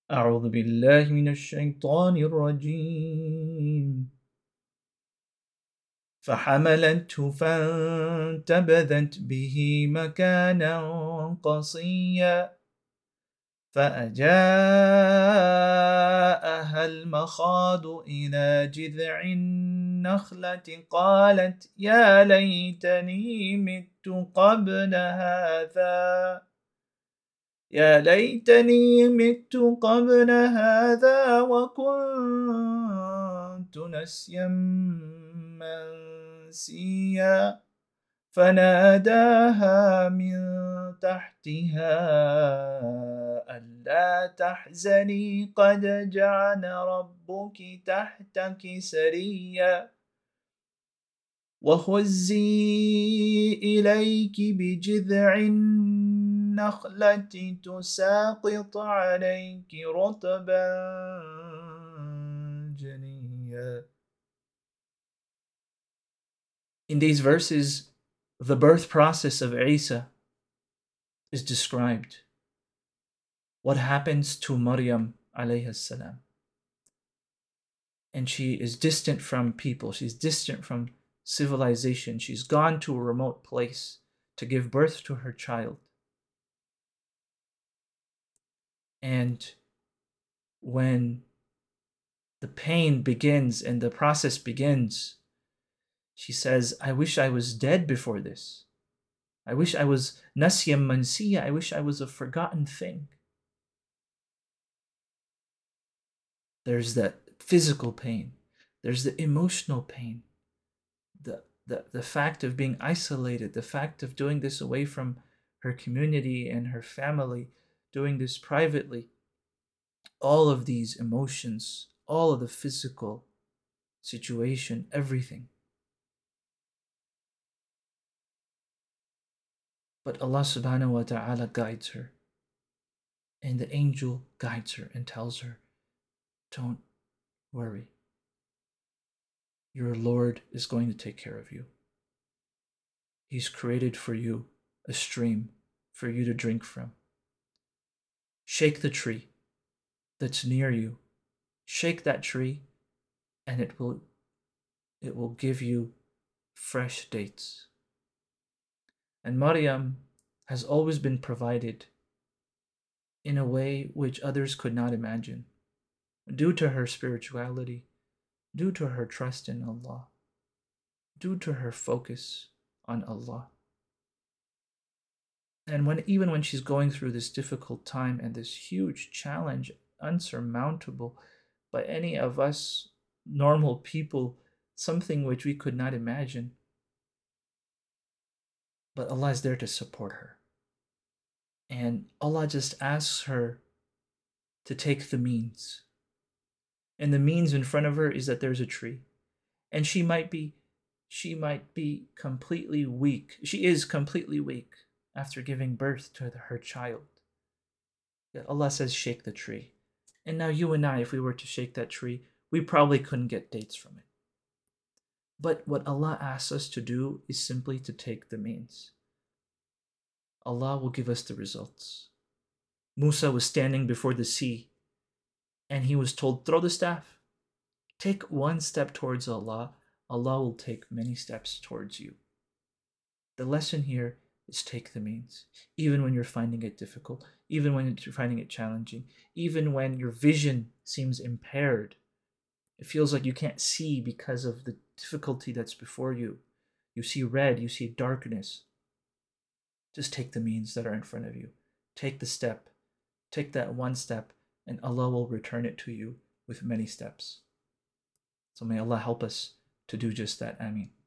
أعوذ بالله من الشيطان الرجيم فحملته فانتبذت به مكانا قصيا فأجاءها المخاض إلى جذع النخلة قالت يا ليتني مت قبل هذا وكنت نسيا منسيا فناداها من تحتها ألا تحزني قد جعل ربك تحتك سريا وهزي إليك بجذع النخلة تساقط عليك رطبا جنيا. In these verses, the birth process of Isa is described. What happens to Maryam alayhi salam? And she is distant from people. She's distant from civilization. She's gone to a remote place to give birth to her child. And when the pain begins and the process begins, she says, I wish I was dead before this. I wish I was Nasyam Mansiya. I wish I was a forgotten thing. There's the physical pain. There's the emotional pain. The fact of being isolated, the fact of doing this away from her community and her family, doing this privately. All of these emotions, all of the physical situation, everything. But Allah subhanahu wa ta'ala guides her. And the angel guides her and tells her, don't worry. Your Lord is going to take care of you. He's created for you a stream for you to drink from. Shake the tree that's near you. Shake that tree and it will give you fresh dates. And Maryam has always been provided in a way which others could not imagine, due to her spirituality, due to her trust in Allah, due to her focus on Allah. And even when she's going through this difficult time and this huge challenge, unsurmountable by any of us normal people, something which we could not imagine, but Allah is there to support her. And Allah just asks her to take the means. And the means in front of her is that there's a tree. And she might be completely weak. She is completely weak after giving birth to her child. Yet Allah says, shake the tree. And now you and I, if we were to shake that tree, we probably couldn't get dates from it. But what Allah asks us to do is simply to take the means. Allah will give us the results. Musa was standing before the sea, and he was told, throw the staff. Take one step towards Allah. Allah will take many steps towards you. The lesson here is take the means. Even when you're finding it difficult, even when you're finding it challenging, even when your vision seems impaired, it feels like you can't see because of the difficulty that's before you. You see red, you see darkness. Just take the means that are in front of you. Take the step. Take that one step, and Allah will return it to you with many steps. So may Allah help us to do just that. Ameen.